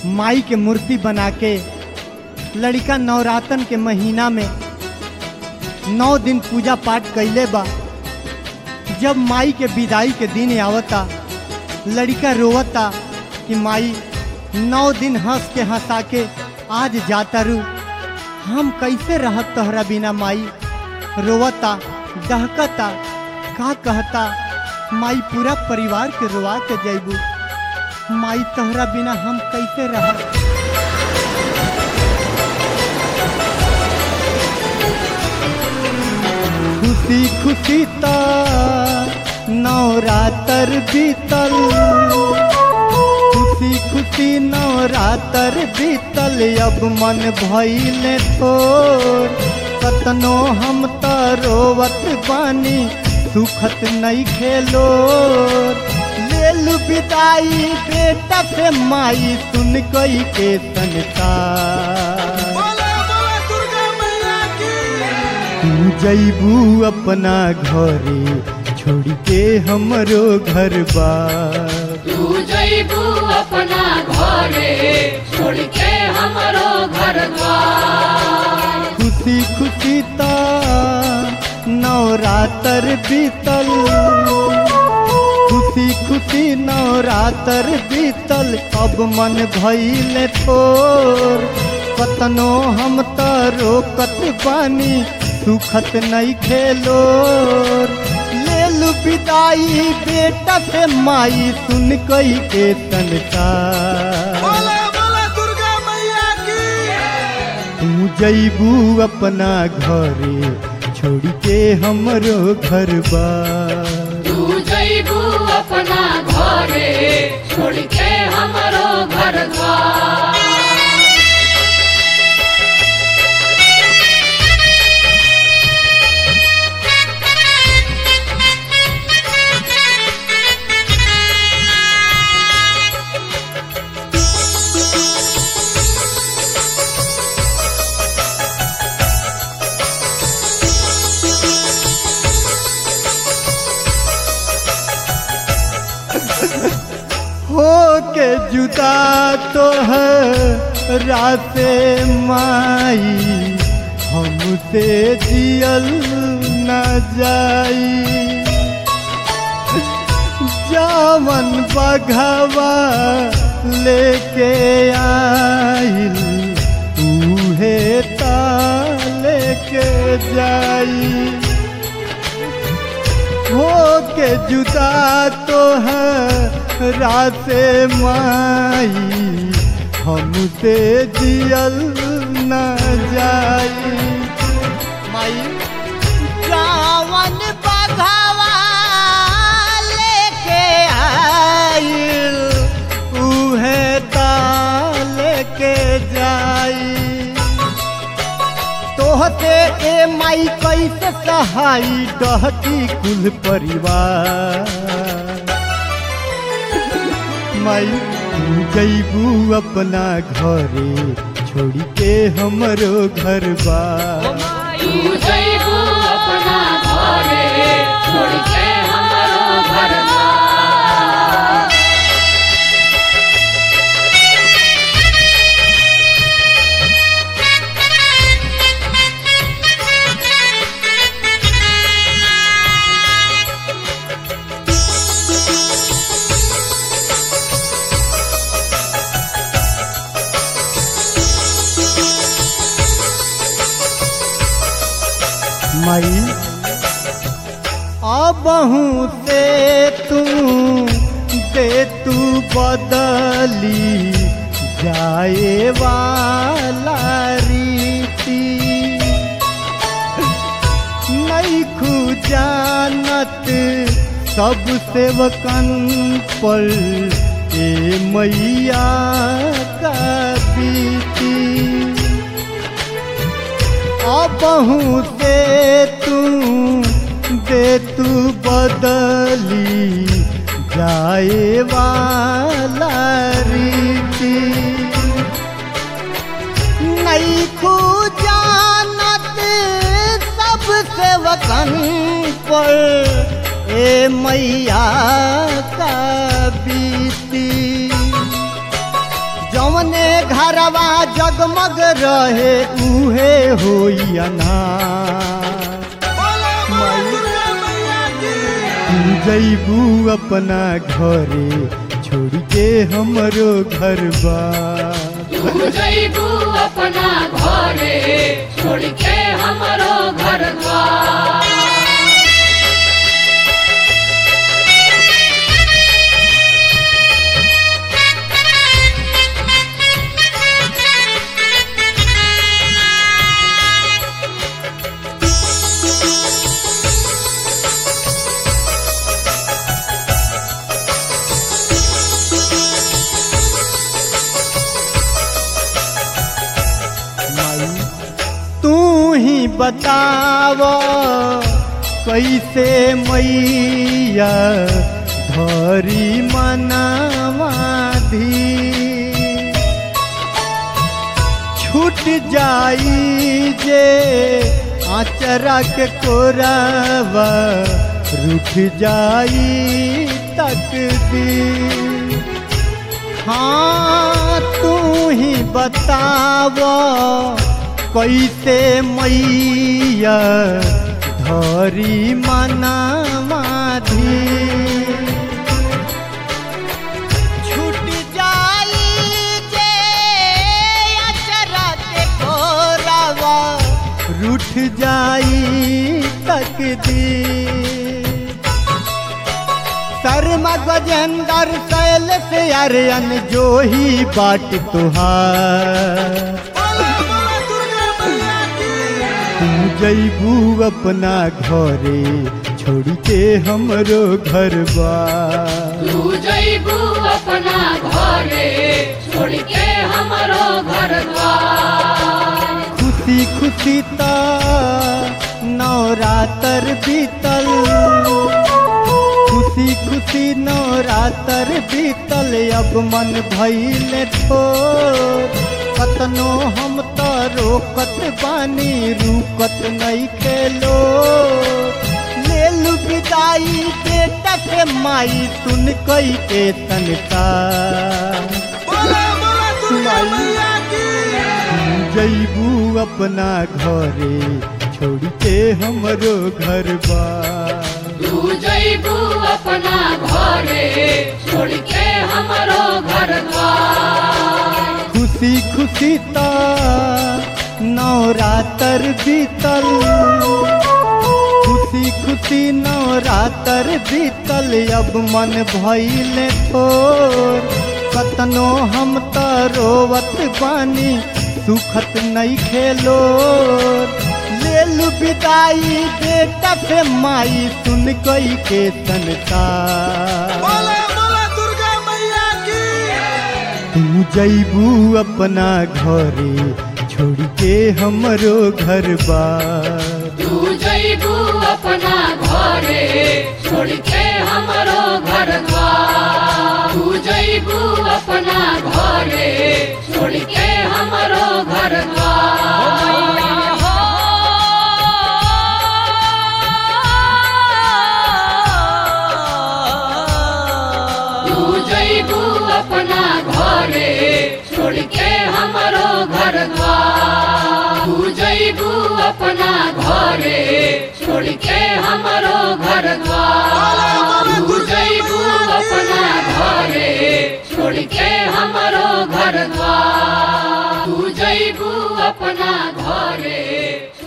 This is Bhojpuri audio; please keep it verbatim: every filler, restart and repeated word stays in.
माई के मूर्ति बना के लड़का नवरातन के महीना में नौ दिन पूजा पाठ कैले बा। जब माई के विदाई के दिन आवता लड़का रोवता कि माई नौ दिन हंस के हंसा के आज जाता रू, हम कैसे रहत तोहरा बिना माई। रोवता दहकता का कहता माई पूरा परिवार के रोवा के जैबू, माई तोहरा बिना हम कैसे रहत। खुशी खुशी ता नवरात्र बीतल, खुशी खुशी नवरात्र बीतल, अब मन भइले थोर, कतनो हम त रोवत बानी सुखत नहीं खेलो। लेलु विदाई बेटा से माई सुन कई के संसार, तू जैबू अपना घरे छोड़ के हमरो घर बार, तू जैबू अपना घरे छोड़ के हमरो घर द्वार। खुशी खुशी ता नवरात्र बीतल, खुशी खुशी नवरात्र बीतल, अब मन भइले थोर, कतनो हम त रोकत बानी सुखत नहीं खेलो। लेलु विदाई बेटा से माई सुन कई के संसार, तू जैबू अपना घरे छोड़ के हमरो घर बार, तू जैबू अपना घरे छोड़ के हमरो घर द्वार। हो के जुदा तो है राते माई, हमसे जियल न जाई। जावन बघवा लेके आइल उहे ता लेके जाई। हो के जुदा तो है राते माई, हमसे जियल न जाई। माई जावन बघवा लेके आइल उहे ता लेके जाई। तोहते ए माई कैसे सहाई डहती कुल परिवार, माई तू जैबू अपना घरे छोड़ के हमरो घर बार, तू जैबू अपना घरे छोड़ के हमरो घर द्वार। माई अबहू से तू दे तू बदली जाए वाला रीति, नहीं खू जानत सब सेवकन पर ए मैया का बीती। अबहू से तू दे तू बदली जाए वाला रीति, नहीं खू जानत सब सेवकन पर ए मैया का बीती। जौने घरवा जगमग रहे उहे होई अनार। तू जइबू अपना घरे छोड़ के हमरो घरबा। तू जइबू अपना घरे छोड़ के हमरो घरवा। तू ही बताव कैसे मैया धरी मनवाधी। छूट जाई जे आचरा के कोरावा रूठ जाई तकदीर। हाँ तू ही बताव कैसे मैया धरी मनवाधी। छूट जाई जे अचरा के कोरावा रूठ जाई तकदीर। शर्मा गजेंद्र शैल से अरयन जो ही बाट तुहार। जइबू अपना घरे छोड़ के हमरो घरबा। तू जइबू अपना घरे छोड़ के हमरो घरवा। खुशी खुशी ता नवरात्र बीतल। खुशी खुशी नवरात्र बीतल अब मन भइल ठोर। कतनो हम तो रोकत बानी रुकत नहीं खेलो। ले लू विदाई बेटा के माई सुन कई के तनका। जइबू अपना घरे छोड़ के हमरो घरबा। तू जइबू अपना घरे छोड़ के हमरो घरवा। खुशी खुशी ता नवरात्र बीतल। खुशी खुशी नवरात्र बीतल अब मन भइल ठोर। कतनो हम तो रोवत बानी सुखत नहीं खेलो। ले लू विदाई बेटा से माई सुन कई के तनका। तू जइबू अपना घरे छोड़ के हमरो घरबा। तू जइबू अपना घरे छोड़ के हमरो घरवा। तू जइबू अपना घरे छोड़ के हमरो घरवा। तू जइबू अपना घरे छोड़ के हमरो घरवा। तू जइबू अपना घरे छोड़ के हमरो घरवा। तू जइबू अपना घरे छोड़ के हमरो घरवा। तू जइबू अपना घरे